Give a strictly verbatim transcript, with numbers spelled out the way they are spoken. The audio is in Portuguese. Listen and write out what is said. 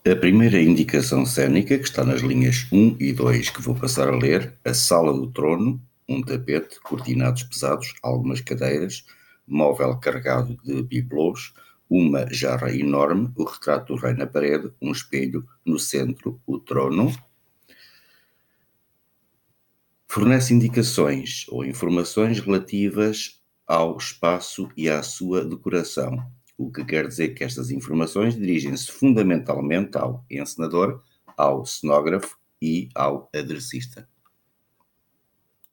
A primeira indicação cênica, que está nas linhas um e dois, que vou passar a ler: a sala do trono, um tapete, cortinados pesados, algumas cadeiras, móvel carregado de bibelôs, uma jarra enorme, o retrato do rei na parede, um espelho, no centro, o trono. Fornece indicações ou informações relativas ao espaço e à sua decoração, o que quer dizer que estas informações dirigem-se fundamentalmente ao encenador, ao cenógrafo e ao aderecista.